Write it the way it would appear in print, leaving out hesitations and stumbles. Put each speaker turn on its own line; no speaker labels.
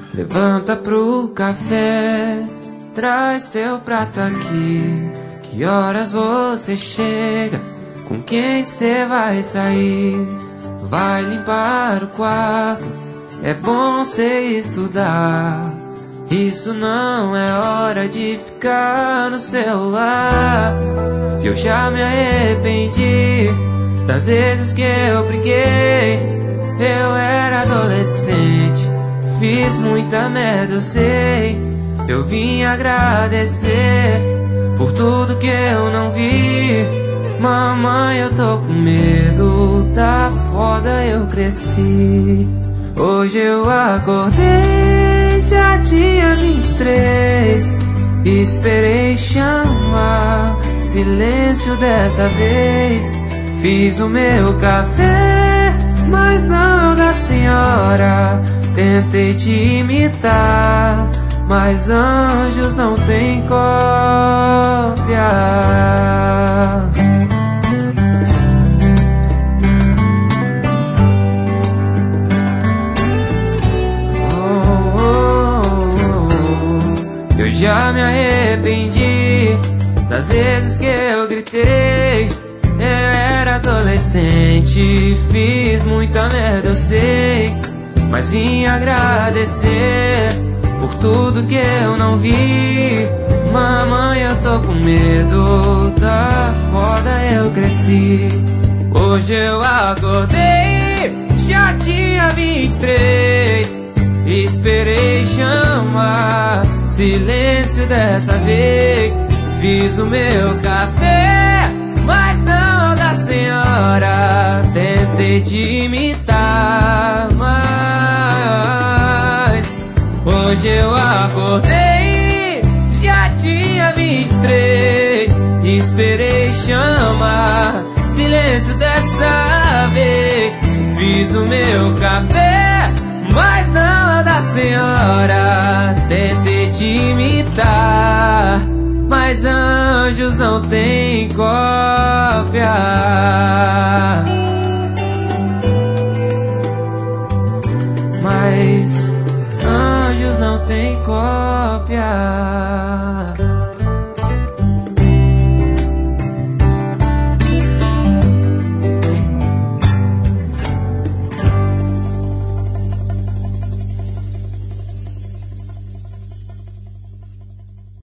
Levanta pro café, traz teu prato aqui. Que horas você chega? Com quem cê vai sair? Vai limpar o quarto, é bom cê estudar. Isso não é hora de ficar no celular. Eu já me arrependi das vezes que eu briguei. Eu era adolescente, fiz muita merda, eu sei. Eu vim agradecer por tudo que eu não vi. Mamãe, eu tô com medo, tá foda, eu cresci. Hoje eu acordei, já tinha 23. Esperei chamar, silêncio dessa vez. Fiz o meu café, mas não da senhora. Tentei te imitar, mas anjos não têm cópia. Eu já me arrependi das vezes que eu gritei. Eu era adolescente, fiz muita merda, eu sei. Mas vim agradecer por tudo que eu não vi. Mamãe, eu tô com medo, tá foda, eu cresci. Hoje eu acordei, já tinha 23. Esperei chamar, silêncio dessa vez. Fiz o meu café, mas não da senhora. Tentei te imitar, mas hoje eu acordei, já tinha 23. Esperei chamar, silêncio dessa vez. Fiz o meu café, mas não da senhora. Tentei te imitar, mas anjos não têm cópia. Mas anjos não têm cópia.